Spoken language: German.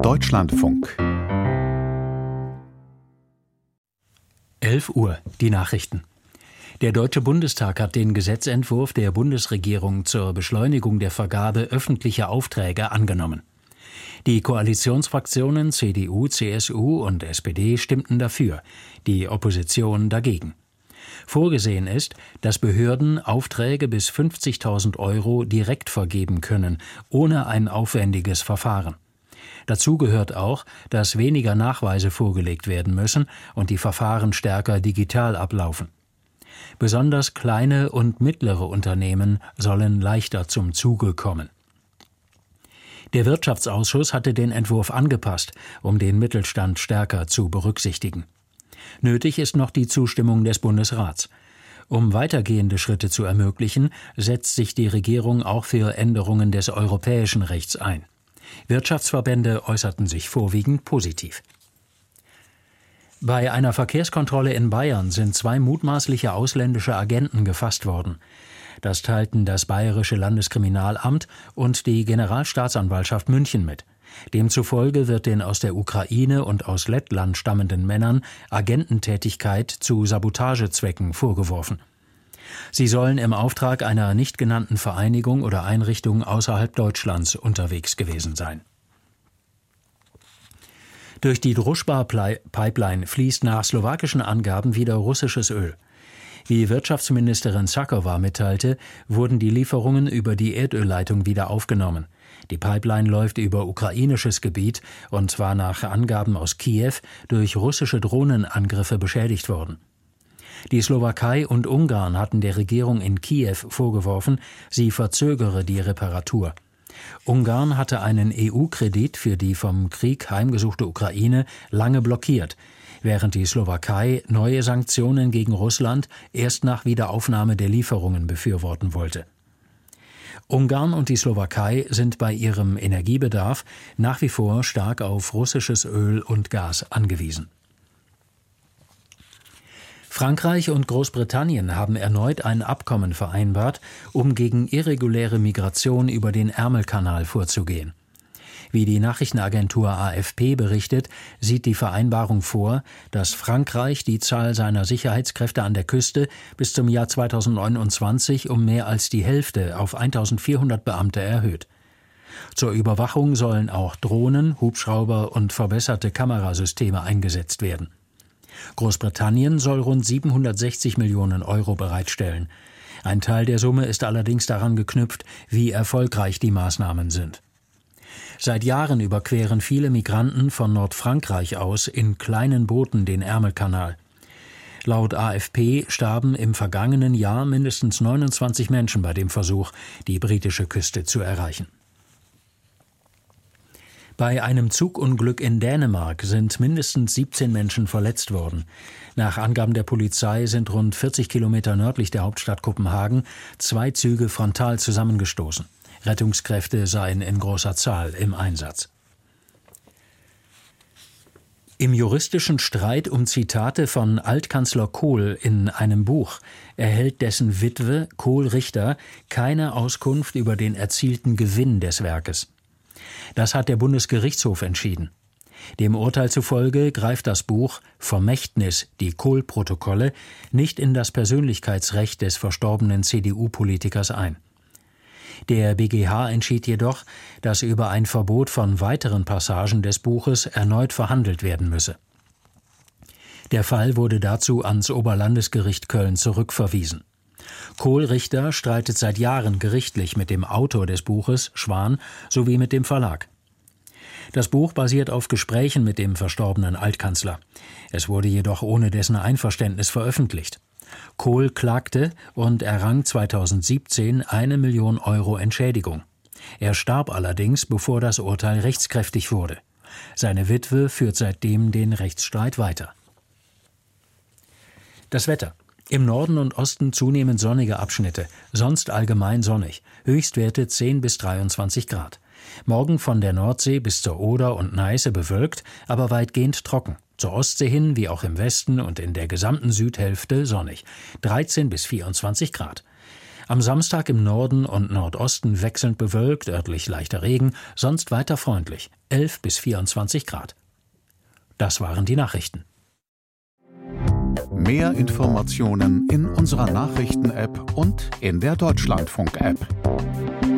Deutschlandfunk 11 Uhr, die Nachrichten. Der Deutsche Bundestag hat den Gesetzentwurf der Bundesregierung zur Beschleunigung der Vergabe öffentlicher Aufträge angenommen. Die Koalitionsfraktionen CDU, CSU und SPD stimmten dafür, die Opposition dagegen. Vorgesehen ist, dass Behörden Aufträge bis 50.000 € direkt vergeben können, ohne ein aufwendiges Verfahren. Dazu gehört auch, dass weniger Nachweise vorgelegt werden müssen und die Verfahren stärker digital ablaufen. Besonders kleine und mittlere Unternehmen sollen leichter zum Zuge kommen. Der Wirtschaftsausschuss hatte den Entwurf angepasst, um den Mittelstand stärker zu berücksichtigen. Nötig ist noch die Zustimmung des Bundesrats. Um weitergehende Schritte zu ermöglichen, setzt sich die Regierung auch für Änderungen des europäischen Rechts ein. Wirtschaftsverbände äußerten sich vorwiegend positiv. Bei einer Verkehrskontrolle in Bayern sind 2 mutmaßliche ausländische Agenten gefasst worden. Das teilten das Bayerische Landeskriminalamt und die Generalstaatsanwaltschaft München mit. Demzufolge wird den aus der Ukraine und aus Lettland stammenden Männern Agententätigkeit zu Sabotagezwecken vorgeworfen. Sie sollen im Auftrag einer nicht genannten Vereinigung oder Einrichtung außerhalb Deutschlands unterwegs gewesen sein. Durch die Družba-Pipeline fließt nach slowakischen Angaben wieder russisches Öl. Wie Wirtschaftsministerin Sakowa mitteilte, wurden die Lieferungen über die Erdölleitung wieder aufgenommen. Die Pipeline läuft über ukrainisches Gebiet und war nach Angaben aus Kiew durch russische Drohnenangriffe beschädigt worden. Die Slowakei und Ungarn hatten der Regierung in Kiew vorgeworfen, sie verzögere die Reparatur. Ungarn hatte einen EU-Kredit für die vom Krieg heimgesuchte Ukraine lange blockiert, während die Slowakei neue Sanktionen gegen Russland erst nach Wiederaufnahme der Lieferungen befürworten wollte. Ungarn und die Slowakei sind bei ihrem Energiebedarf nach wie vor stark auf russisches Öl und Gas angewiesen. Frankreich und Großbritannien haben erneut ein Abkommen vereinbart, um gegen irreguläre Migration über den Ärmelkanal vorzugehen. Wie die Nachrichtenagentur AFP berichtet, sieht die Vereinbarung vor, dass Frankreich die Zahl seiner Sicherheitskräfte an der Küste bis zum Jahr 2029 um mehr als die Hälfte auf 1.400 Beamte erhöht. Zur Überwachung sollen auch Drohnen, Hubschrauber und verbesserte Kamerasysteme eingesetzt werden. Großbritannien soll rund 760 Millionen € bereitstellen. Ein Teil der Summe ist allerdings daran geknüpft, wie erfolgreich die Maßnahmen sind. Seit Jahren überqueren viele Migranten von Nordfrankreich aus in kleinen Booten den Ärmelkanal. Laut AFP starben im vergangenen Jahr mindestens 29 Menschen bei dem Versuch, die britische Küste zu erreichen. Bei einem Zugunglück in Dänemark sind mindestens 17 Menschen verletzt worden. Nach Angaben der Polizei sind rund 40 Kilometer nördlich der Hauptstadt Kopenhagen 2 Züge frontal zusammengestoßen. Rettungskräfte seien in großer Zahl im Einsatz. Im juristischen Streit um Zitate von Altkanzler Kohl in einem Buch erhält dessen Witwe, Kohl-Richter, keine Auskunft über den erzielten Gewinn des Werkes. Das hat der Bundesgerichtshof entschieden. Dem Urteil zufolge greift das Buch Vermächtnis, die Kohl-Protokolle, nicht in das Persönlichkeitsrecht des verstorbenen CDU-Politikers ein. Der BGH entschied jedoch, dass über ein Verbot von weiteren Passagen des Buches erneut verhandelt werden müsse. Der Fall wurde dazu ans Oberlandesgericht Köln zurückverwiesen. Kohl-Richter streitet seit Jahren gerichtlich mit dem Autor des Buches, Schwan, sowie mit dem Verlag. Das Buch basiert auf Gesprächen mit dem verstorbenen Altkanzler. Es wurde jedoch ohne dessen Einverständnis veröffentlicht. Kohl klagte und errang 2017 1 Million € Entschädigung. Er starb allerdings, bevor das Urteil rechtskräftig wurde. Seine Witwe führt seitdem den Rechtsstreit weiter. Das Wetter. Im Norden und Osten zunehmend sonnige Abschnitte, sonst allgemein sonnig, Höchstwerte 10 bis 23 Grad. Morgen von der Nordsee bis zur Oder und Neiße bewölkt, aber weitgehend trocken. Zur Ostsee hin, wie auch im Westen und in der gesamten Südhälfte sonnig, 13 bis 24 Grad. Am Samstag im Norden und Nordosten wechselnd bewölkt, örtlich leichter Regen, sonst weiter freundlich, 11 bis 24 Grad. Das waren die Nachrichten. Mehr Informationen in unserer Nachrichten-App und in der Deutschlandfunk-App.